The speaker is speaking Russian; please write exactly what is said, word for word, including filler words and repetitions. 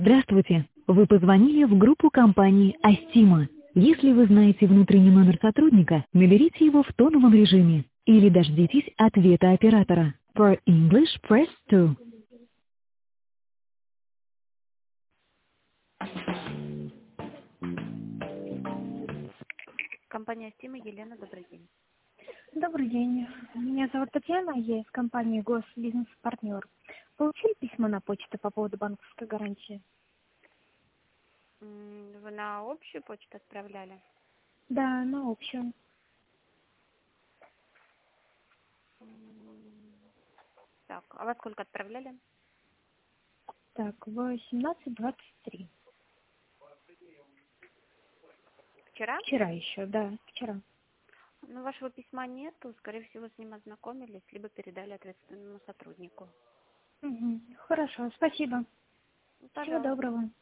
Здравствуйте. Вы позвонили в группу компании Астима. Если вы знаете внутренний номер сотрудника, наберите его в тоновом режиме или дождитесь ответа оператора. For English, press two. Компания Стима, Елена, добрый день. Добрый день. Меня зовут Татьяна, я из компании Госбизнес-партнер. Получили письмо на почту по поводу банковской гарантии? М, Вы на общую почту отправляли? Да, на общую. Так, а вас сколько отправляли? Так, восемнадцать двадцать три. Вчера? Вчера еще, да, вчера. Ну, вашего письма нету, скорее всего, с ним ознакомились, либо передали ответственному сотруднику. Угу. Хорошо, спасибо. Ну, Всего пожалуйста. доброго.